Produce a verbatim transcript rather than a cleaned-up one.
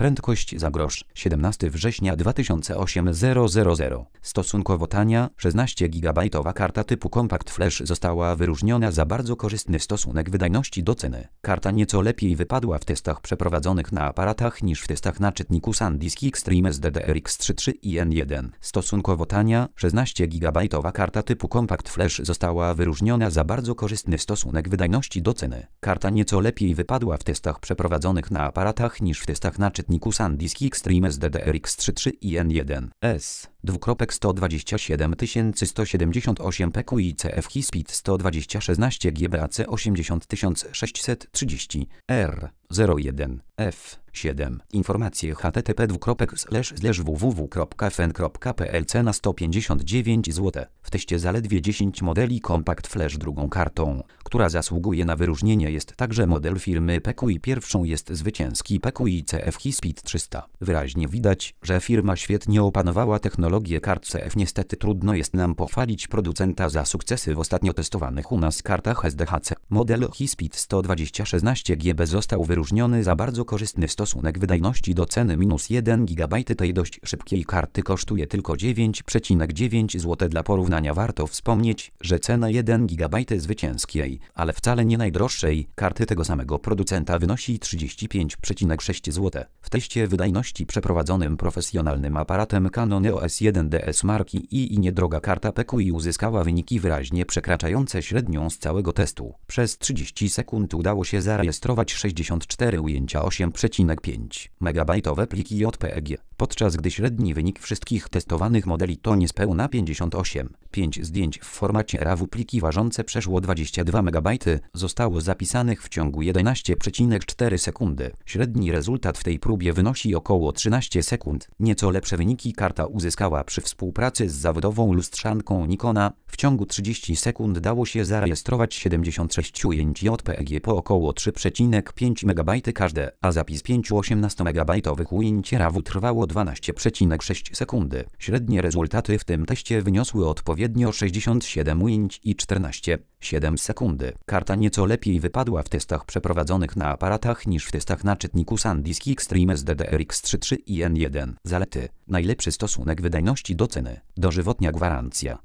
Prędkość za grosz. siedemnastego września dwa tysiące osiemnastego. Stosunkowo tania, szesnaście gigabajtowa karta typu Compact Flash została wyróżniona za bardzo korzystny stosunek wydajności do ceny. Karta nieco lepiej wypadła w testach przeprowadzonych na aparatach niż w testach na czytniku SanDisk Extreme S D D R X trzy trzy i N jeden. Stosunkowo tania, szesnaście gigabajtowa karta typu Compact Flash została wyróżniona za bardzo korzystny stosunek wydajności do ceny. Karta nieco lepiej wypadła w testach przeprowadzonych na aparatach niż w testach na czytniku SanDisk Extreme S D D R X trzy trzy i N jeden. S. sto dwadzieścia siedem tysięcy sto siedemdziesiąt osiem P Q I C F High-Speed sto dwadzieścia szesnaście G B A C osiemdziesiąt tysięcy sześćset trzydzieści R zero jeden F siedem. Informacje h t t p dwukropek slash slash w w w kropka f n kropka p l. Cena sto pięćdziesiąt dziewięć złotych. W teście zaledwie dziesięć modeli Compact Flash. Drugą kartą, która zasługuje na wyróżnienie, jest także model firmy P Q I. Pierwszą jest zwycięski P Q I C F High-Speed trzysta. Wyraźnie widać, że firma świetnie opanowała technologię kart C F. Niestety trudno jest nam pochwalić producenta za sukcesy w ostatnio testowanych u nas kartach S D H C. Model High-Speed sto dwadzieścia szesnaście G B został wyróżniony za bardzo korzystny stosunek wydajności do ceny. Minus jeden gigabajt tej dość szybkiej karty kosztuje tylko dziewięć przecinek dziewięć złotych. Dla porównania warto wspomnieć, że cena jeden gigabajt zwycięskiej, ale wcale nie najdroższej, karty tego samego producenta wynosi trzydzieści pięć przecinek sześć złotych. W teście wydajności przeprowadzonym profesjonalnym aparatem Canon E O S jeden D S marki I i niedroga karta P Q I uzyskała wyniki wyraźnie przekraczające średnią z całego testu. Przez trzydzieści sekund udało się zarejestrować sześćdziesiąt cztery ujęcia, osiem przecinek pięć megabajtowe pliki J P G, podczas gdy średni wynik wszystkich testowanych modeli to niespełna pięćdziesiąt osiem przecinek pięć zdjęć w formacie RAW. Pliki ważące przeszło dwadzieścia dwa megabajty zostało zapisanych w ciągu jedenaście przecinek cztery sekundy. Średni rezultat w tej próbie wynosi około trzynaście sekund. Nieco lepsze wyniki karta uzyskała przy współpracy z zawodową lustrzanką Nikona. W ciągu trzydziestu sekund dało się zarejestrować siedemdziesiąt sześć ujęć J P G po około trzy przecinek pięć megabajty każde, a zapis pięciu osiemnastomegabajtowych ujęć RAW trwało dwanaście przecinek sześć sekundy. Średnie rezultaty w tym teście wyniosły odpowiednio sześćdziesiąt siedem ujęć i czternaście przecinek siedem sekundy. Karta nieco lepiej wypadła w testach przeprowadzonych na aparatach niż w testach na czytniku SanDisk Extreme S D D R X trzy trzy i N jeden. Zalety: najlepszy stosunek wydajności do ceny, dożywotnia gwarancja,